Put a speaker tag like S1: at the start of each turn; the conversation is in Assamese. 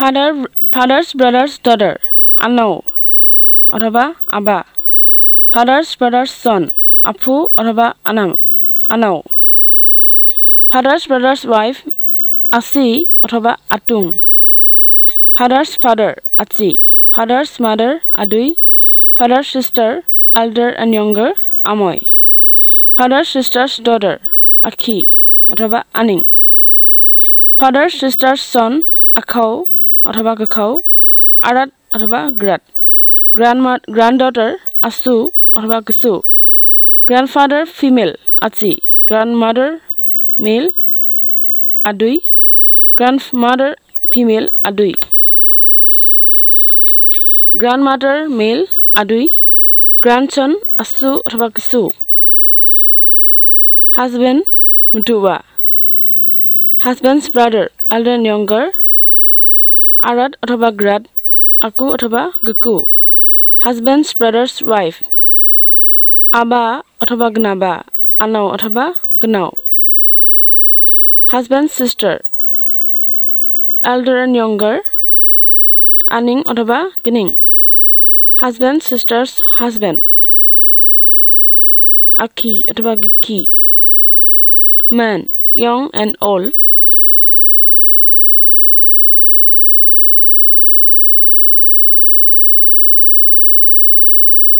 S1: Father's brother's daughter, আনৌ অথবা আবা। Father's brother's son, আপু অথবা আনৌ। Father's brother's wife, আচি অথবা আতুং। Father's father, আচি। Father's mother, আদুই। Father's sister, elder and younger, আমৈ। Father's sister's daughter, আখি অথবা আনিং। Father's sister's son, আখৌ অথবা গখৌ। আৰাত অথবা গ্ৰাত। Granddaughter, আচু অথবা গচু। Grandfather, female, আচি। Grandmother, male, আদুই। Grandmother, female, আদুই। Grandmother, male, আদুই। Grandson, আচু অথবা গচু। Husband, মুতুৱা। Husband's brother, elder and younger, আৰাত অথবা গ্ৰাত, আকু অথবা গকু। Husband's brother's wife, আবা অথবা গনাবা, আনৌ অথবা গনাও। Husband's sister, elder and younger, আনিং অথবা গনিং। Husband's sister's husband, আখি অথবা গিখি। Man, young and old,